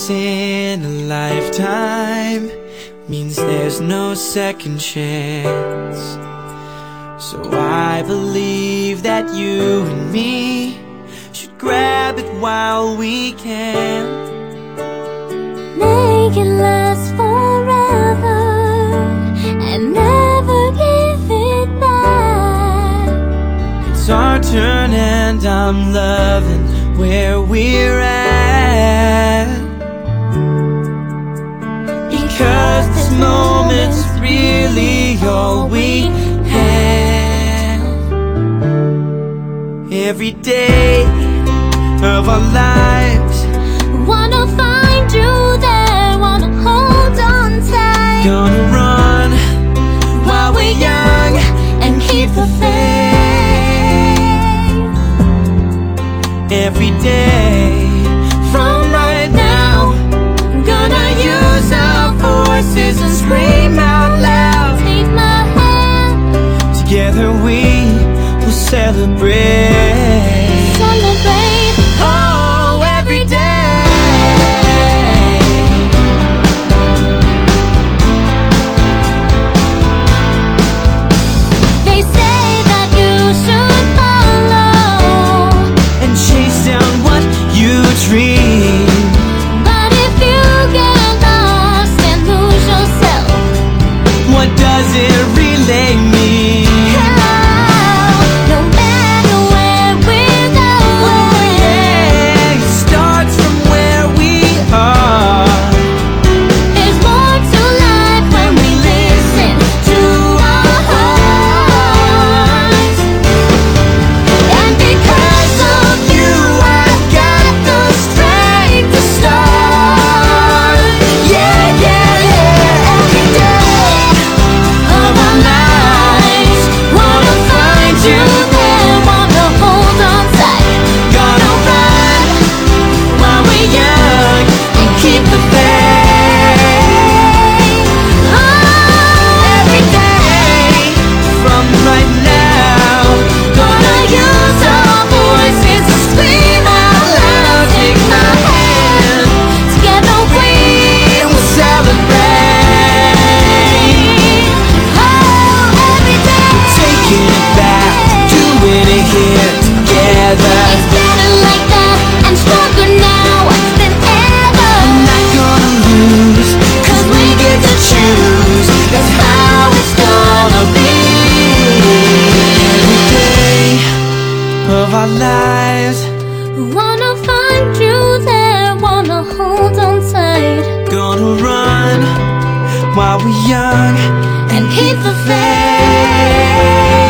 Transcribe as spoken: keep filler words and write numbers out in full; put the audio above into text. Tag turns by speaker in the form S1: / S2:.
S1: once in a lifetime means there's no second chance. So I believe that you and me should grab it while we can.
S2: Make it last forever and never give it back.
S1: It's our turn and I'm loving where we're at, because this moment's really all we have. Every day of our lives,
S2: wanna find you there, wanna hold on tight.
S1: Gonna run while we're young
S2: and keep the faith.
S1: Every day from right now, gonna use our voices and scream out loud.
S2: Take my hand,
S1: together we will celebrate.
S2: Celebrate,
S1: oh, every day.
S2: They say that you should follow
S1: and chase down what you dream.
S2: But if you get lost and lose yourself,
S1: what does it really mean?
S2: no matter where we're going,
S1: Oh yeah, it starts from where we are.
S2: there's more to life when we listen to our hearts. And because of you, I've got the strength to start. Yeah, yeah, yeah. Every day of our lives, wanna find you there, wanna hold on tight.
S1: Gonna run while we're young and keep the faith.
S2: Oh,
S1: Every day from right now,
S2: gonna use our voices to scream out loud. Take my hand, together we
S1: will celebrate.
S2: oh, every day.
S1: Taking it back, doing it here together.
S2: It's better like that and stronger now than ever.
S1: Not gonna lose, cause we get to choose. That's how it's gonna be. Every day of our lives,
S2: Wanna find you there, wanna hold on tight.
S1: gonna run while we're young
S2: And keep the faith.